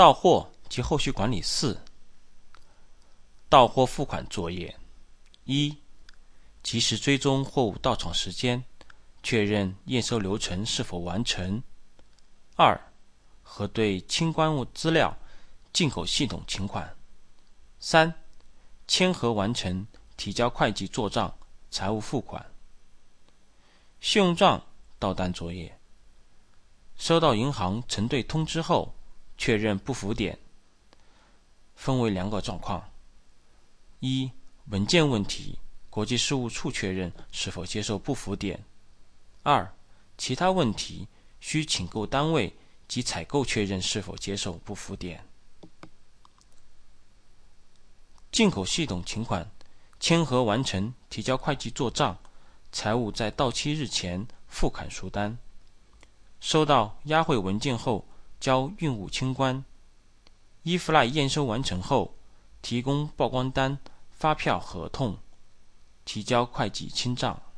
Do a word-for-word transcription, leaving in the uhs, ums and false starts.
到货及后续管理四。到货付款作业：一、及时追踪货物到场时间，确认验收流程是否完成。二、核对清关物资料、进口系统请款。三、签核完成，提交会计做账、财务付款。信用账到单作业：收到银行承兑通知后，确认不符点，分为两个状况：一、文件问题，国际事务处确认是否接受不符点；二、其他问题，需请购单位及采购确认是否接受不符点。进口系统请款：签核完成，提交会计做账，财务在到期日前付款赎单。收到押汇文件后，交运务清关。E-Fly 验收完成后，提供报关单、发票、合同，提交会计清账。